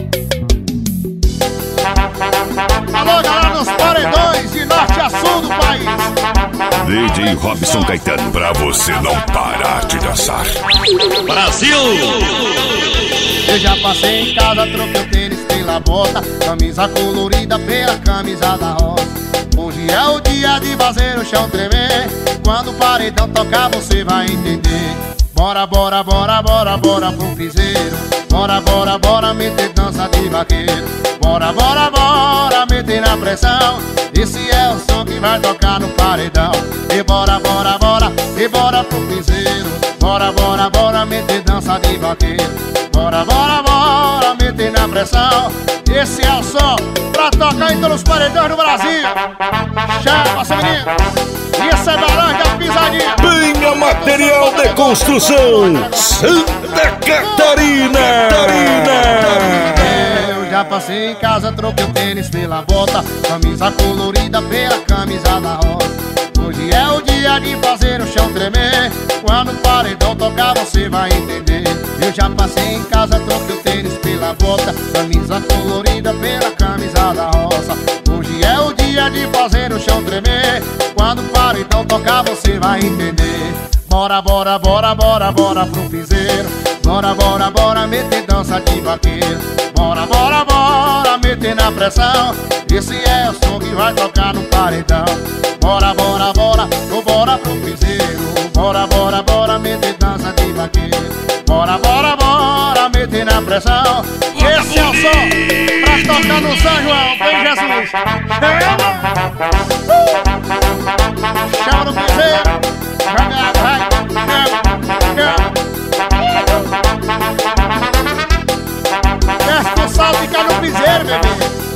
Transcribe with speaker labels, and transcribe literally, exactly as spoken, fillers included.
Speaker 1: Alô, galera dos paredões de norte a sul do país.
Speaker 2: D J Robson Caetano, pra você não parar de dançar.
Speaker 3: Brasil!
Speaker 1: Eu já passei em casa, troquei o tênis pela bota, camisa colorida pela camisa da rosa. Hoje é o dia de fazer o chão tremer. Quando o paredão tocar você vai entender. Bora, bora, bora, bora, bora pro piseiro. Bora, bora, bora, meter dança de vaqueiro. Bora, bora, bora, meter na pressão. Esse é o som que vai tocar no paredão. E bora, bora, bora, e bora pro piseiro. Bora, bora, bora, meter dança de vaqueiro. Bora, bora, bora, meter na pressão. Esse é o som pra tocar em todos os paredões do Brasil. Chama, seu menino. E esse é Barão da Pisadinha.
Speaker 2: Venha material de construção Santa Catarina.
Speaker 1: Eu já passei em casa, troquei o tênis pela bota, camisa colorida pela camisa da rosa. Hoje é o dia de fazer o chão tremer. Quando o paredão tocar você vai entender. Eu já passei em casa, troquei o tênis pela bota, camisa colorida pela camisa da rosa. Hoje é o dia de fazer o chão tremer. Quando o paredão tocar você vai entender. Bora, bora, bora, bora, bora pro piseiro. Bora, bora, bora, meter dança de vaqueiro. Bora, bora, bora, meter na pressão. Esse é o som que vai tocar no paredão. Bora, bora, bora, oh, bora pro piseiro. Bora, bora, bora, meter dança de vaqueiro. Bora, bora, bora, meter na pressão. Esse é o som pra tocar no São João. Vem Jesus. Chama no piseiro. Vai, vai, desce o sal, fica no piseiro, bebê.